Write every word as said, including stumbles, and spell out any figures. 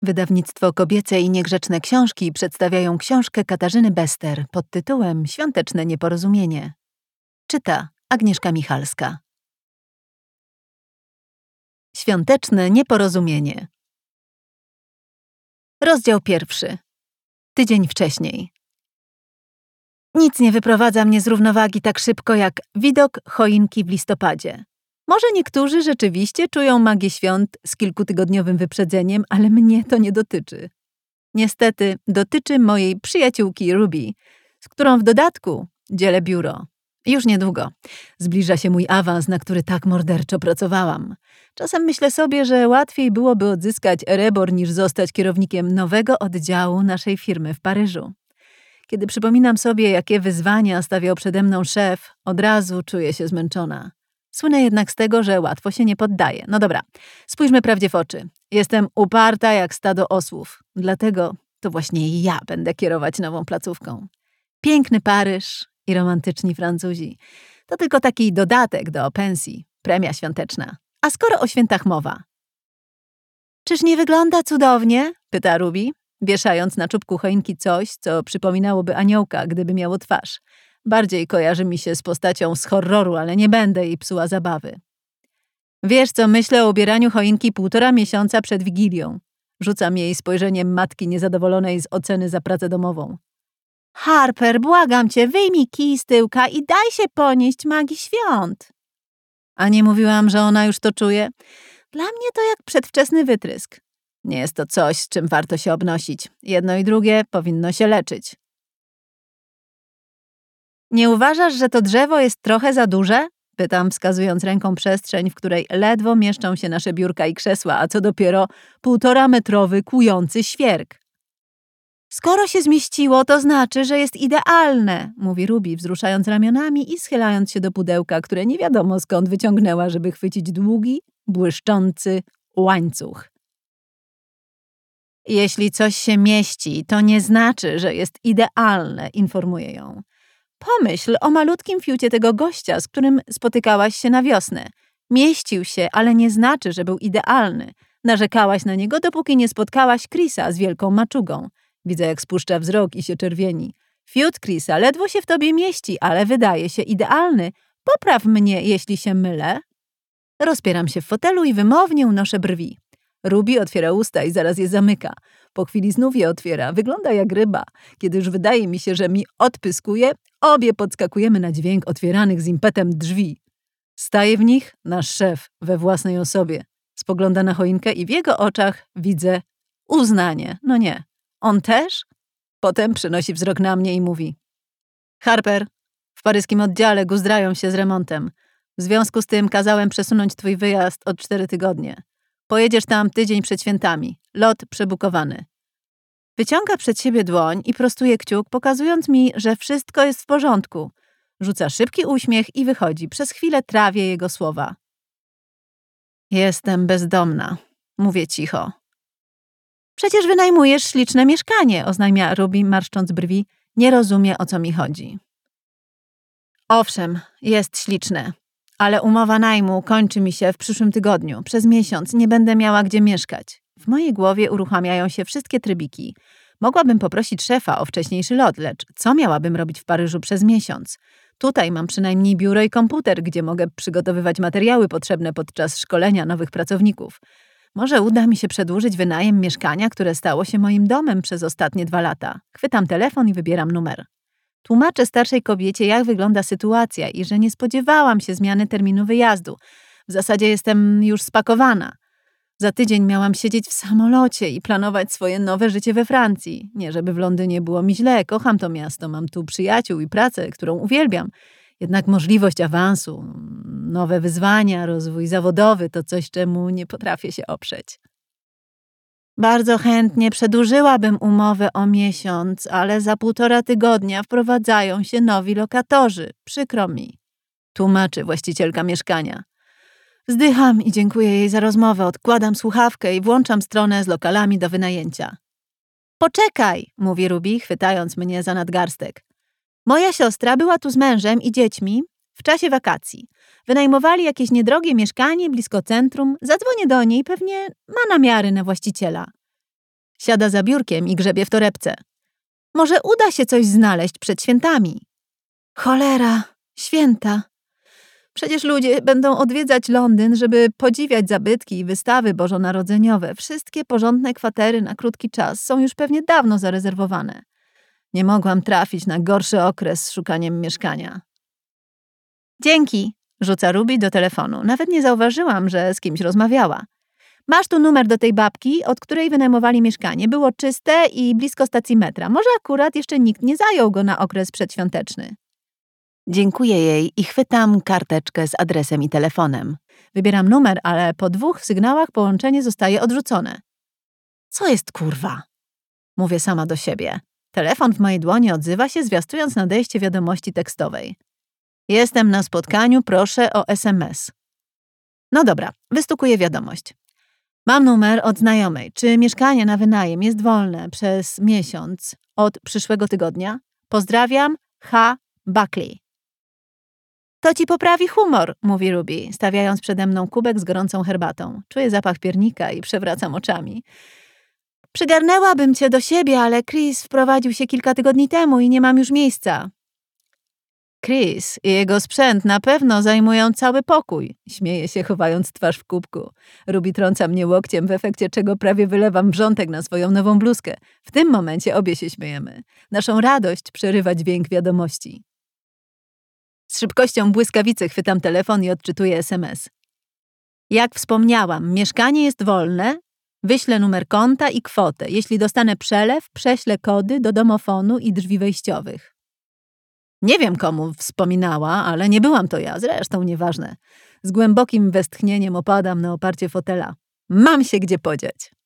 Wydawnictwo Kobiece i Niegrzeczne Książki przedstawiają książkę Katarzyny Bester pod tytułem Świąteczne nieporozumienie. Czyta Agnieszka Michalska. Świąteczne nieporozumienie. Rozdział pierwszy. Tydzień wcześniej. Nic nie wyprowadza mnie z równowagi tak szybko jak widok choinki w listopadzie. Może niektórzy rzeczywiście czują magię świąt z kilkutygodniowym wyprzedzeniem, ale mnie to nie dotyczy. Niestety dotyczy mojej przyjaciółki Ruby, z którą w dodatku dzielę biuro. Już niedługo. Zbliża się mój awans, na który tak morderczo pracowałam. Czasem myślę sobie, że łatwiej byłoby odzyskać erebor niż zostać kierownikiem nowego oddziału naszej firmy w Paryżu. Kiedy przypominam sobie, jakie wyzwania stawiał przede mną szef, od razu czuję się zmęczona. Słynę jednak z tego, że łatwo się nie poddaję. No dobra, spójrzmy prawdzie w oczy. Jestem uparta jak stado osłów. Dlatego to właśnie ja będę kierować nową placówką. Piękny Paryż i romantyczni Francuzi. To tylko taki dodatek do pensji, premia świąteczna. A skoro o świętach mowa. Czyż nie wygląda cudownie? Pyta Ruby, wieszając na czubku choinki coś, co przypominałoby aniołka, gdyby miało twarz. Bardziej kojarzy mi się z postacią z horroru, ale nie będę jej psuła zabawy. Wiesz, co myślę o ubieraniu choinki półtora miesiąca przed Wigilią. Rzucam jej spojrzeniem matki niezadowolonej z oceny za pracę domową. Harper, błagam cię, wyjmij kij z tyłka i daj się ponieść magii świąt. A nie mówiłam, że ona już to czuje? Dla mnie to jak przedwczesny wytrysk. Nie jest to coś, z czym warto się obnosić. Jedno i drugie powinno się leczyć. Nie uważasz, że to drzewo jest trochę za duże? Pytam, wskazując ręką przestrzeń, w której ledwo mieszczą się nasze biurka i krzesła, a co dopiero półtora metrowy kłujący świerk. Skoro się zmieściło, to znaczy, że jest idealne, mówi Ruby, wzruszając ramionami i schylając się do pudełka, które nie wiadomo skąd wyciągnęła, żeby chwycić długi, błyszczący łańcuch. Jeśli coś się mieści, to nie znaczy, że jest idealne, informuje ją. Pomyśl o malutkim fiucie tego gościa, z którym spotykałaś się na wiosnę. Mieścił się, ale nie znaczy, że był idealny. Narzekałaś na niego, dopóki nie spotkałaś Chrisa z wielką maczugą. Widzę, jak spuszcza wzrok i się czerwieni. Fiut Chrisa ledwo się w tobie mieści, ale wydaje się idealny. Popraw mnie, jeśli się mylę. Rozpieram się w fotelu i wymownie unoszę brwi. Ruby otwiera usta i zaraz je zamyka. Po chwili znów je otwiera. Wygląda jak ryba. Kiedy już wydaje mi się, że mi odpyskuje, obie podskakujemy na dźwięk otwieranych z impetem drzwi. Staje w nich nasz szef we własnej osobie. Spogląda na choinkę i w jego oczach widzę uznanie. No nie. On też? Potem przenosi wzrok na mnie i mówi. Harper, w paryskim oddziale guzdrają się z remontem. W związku z tym kazałem przesunąć twój wyjazd o cztery tygodnie. Pojedziesz tam tydzień przed świętami. Lot przebukowany. Wyciąga przed siebie dłoń i prostuje kciuk, pokazując mi, że wszystko jest w porządku. Rzuca szybki uśmiech i wychodzi. Przez chwilę trawię jego słowa. Jestem bezdomna. Mówię cicho. Przecież wynajmujesz śliczne mieszkanie, oznajmia Ruby, marszcząc brwi. Nie rozumie, o co mi chodzi. Owszem, jest śliczne. Ale umowa najmu kończy mi się w przyszłym tygodniu. Przez miesiąc nie będę miała gdzie mieszkać. W mojej głowie uruchamiają się wszystkie trybiki. Mogłabym poprosić szefa o wcześniejszy lot, lecz co miałabym robić w Paryżu przez miesiąc? Tutaj mam przynajmniej biuro i komputer, gdzie mogę przygotowywać materiały potrzebne podczas szkolenia nowych pracowników. Może uda mi się przedłużyć wynajem mieszkania, które stało się moim domem przez ostatnie dwa lata. Chwytam telefon i wybieram numer. Tłumaczę starszej kobiecie, jak wygląda sytuacja i że nie spodziewałam się zmiany terminu wyjazdu. W zasadzie jestem już spakowana. Za tydzień miałam siedzieć w samolocie i planować swoje nowe życie we Francji. Nie, żeby w Londynie było mi źle, kocham to miasto, mam tu przyjaciół i pracę, którą uwielbiam. Jednak możliwość awansu, nowe wyzwania, rozwój zawodowy to coś, czemu nie potrafię się oprzeć. Bardzo chętnie przedłużyłabym umowę o miesiąc, ale za półtora tygodnia wprowadzają się nowi lokatorzy. Przykro mi. Tłumaczy właścicielka mieszkania. Wzdycham i dziękuję jej za rozmowę. Odkładam słuchawkę i włączam stronę z lokalami do wynajęcia. Poczekaj, mówi Ruby, chwytając mnie za nadgarstek. Moja siostra była tu z mężem i dziećmi w czasie wakacji. Wynajmowali jakieś niedrogie mieszkanie blisko centrum. Zadzwonię do niej, pewnie ma namiary na właściciela. Siada za biurkiem i grzebie w torebce. Może uda się coś znaleźć przed świętami. Cholera, święta. Przecież ludzie będą odwiedzać Londyn, żeby podziwiać zabytki i wystawy bożonarodzeniowe. Wszystkie porządne kwatery na krótki czas są już pewnie dawno zarezerwowane. Nie mogłam trafić na gorszy okres z szukaniem mieszkania. Dzięki, rzuca Ruby do telefonu. Nawet nie zauważyłam, że z kimś rozmawiała. Masz tu numer do tej babki, od której wynajmowali mieszkanie. Było czyste i blisko stacji metra. Może akurat jeszcze nikt nie zajął go na okres przedświąteczny. Dziękuję jej i chwytam karteczkę z adresem i telefonem. Wybieram numer, ale po dwóch sygnałach połączenie zostaje odrzucone. Co jest kurwa? Mówię sama do siebie. Telefon w mojej dłoni odzywa się, zwiastując nadejście wiadomości tekstowej. Jestem na spotkaniu, proszę o es em es. No dobra, wystukuję wiadomość. Mam numer od znajomej. Czy mieszkanie na wynajem jest wolne przez miesiąc od przyszłego tygodnia? Pozdrawiam, H. Buckley. To ci poprawi humor, mówi Ruby, stawiając przede mną kubek z gorącą herbatą. Czuję zapach piernika i przewracam oczami. Przygarnęłabym cię do siebie, ale Chris wprowadził się kilka tygodni temu i nie mam już miejsca. Chris i jego sprzęt na pewno zajmują cały pokój. Śmieje się, chowając twarz w kubku. Ruby trąca mnie łokciem, w efekcie czego prawie wylewam wrzątek na swoją nową bluzkę. W tym momencie obie się śmiejemy. Naszą radość przerywa dźwięk wiadomości. Z szybkością błyskawicy chwytam telefon i odczytuję es em es. Jak wspomniałam, mieszkanie jest wolne. Wyślę numer konta i kwotę. Jeśli dostanę przelew, prześlę kody do domofonu i drzwi wejściowych. Nie wiem, komu wspominała, ale nie byłam to ja, zresztą nieważne. Z głębokim westchnieniem opadam na oparcie fotela. Mam się gdzie podziać.